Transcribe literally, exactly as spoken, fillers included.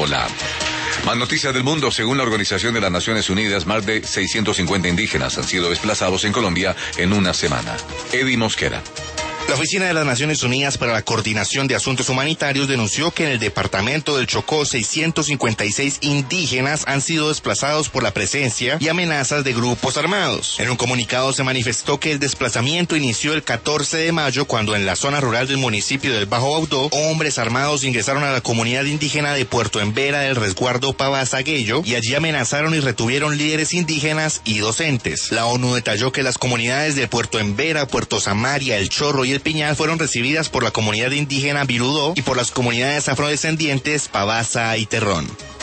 Angola. Más noticias del mundo. Según la Organización de las Naciones Unidas, más de seiscientos cincuenta indígenas han sido desplazados en Colombia en una semana. Eddie Mosquera. La Oficina de las Naciones Unidas para la Coordinación de Asuntos Humanitarios denunció que en el departamento del Chocó seiscientos cincuenta y seis indígenas han sido desplazados por la presencia y amenazas de grupos armados. En un comunicado se manifestó que el desplazamiento inició el catorce de mayo cuando en la zona rural del municipio del Bajo Baudó, hombres armados ingresaron a la comunidad indígena de Puerto Embera del resguardo Pavasaguello y allí amenazaron y retuvieron líderes indígenas y docentes. La ONU detalló que las comunidades de Puerto Embera, Puerto Samaria, El Chorro y El Piñal fueron recibidas por la comunidad indígena Virudó y por las comunidades afrodescendientes Pavasa y Terrón.